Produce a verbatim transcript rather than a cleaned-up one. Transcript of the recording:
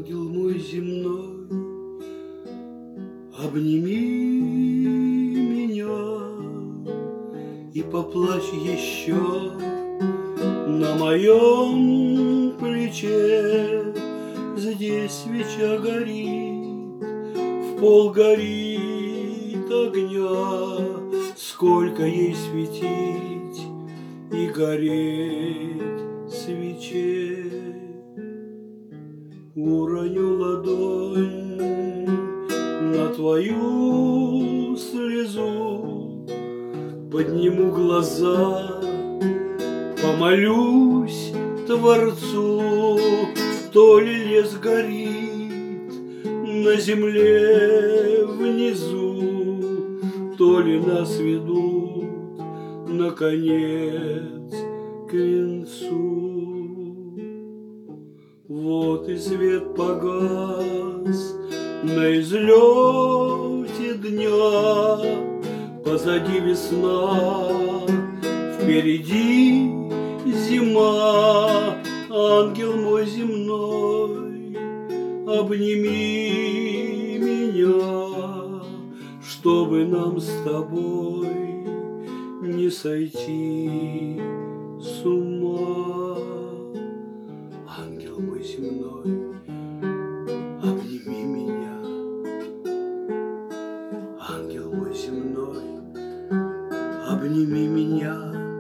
Ангел мой земной, обними меня и поплачь еще на моем плече. Здесь свеча горит, в пол горит огня, сколько ей светить и гореть свече. Уроню ладонь на твою слезу, подниму глаза, помолюсь Творцу. То ли лес горит на земле внизу, то ли нас ведут наконец к венцу. Вот и свет погас на излете дня, позади весна, впереди зима. Ангел мой земной, обними меня, чтобы нам с тобой не сойти с ума. Ангел мой земной, обними меня. Ангел мой земной, обними меня.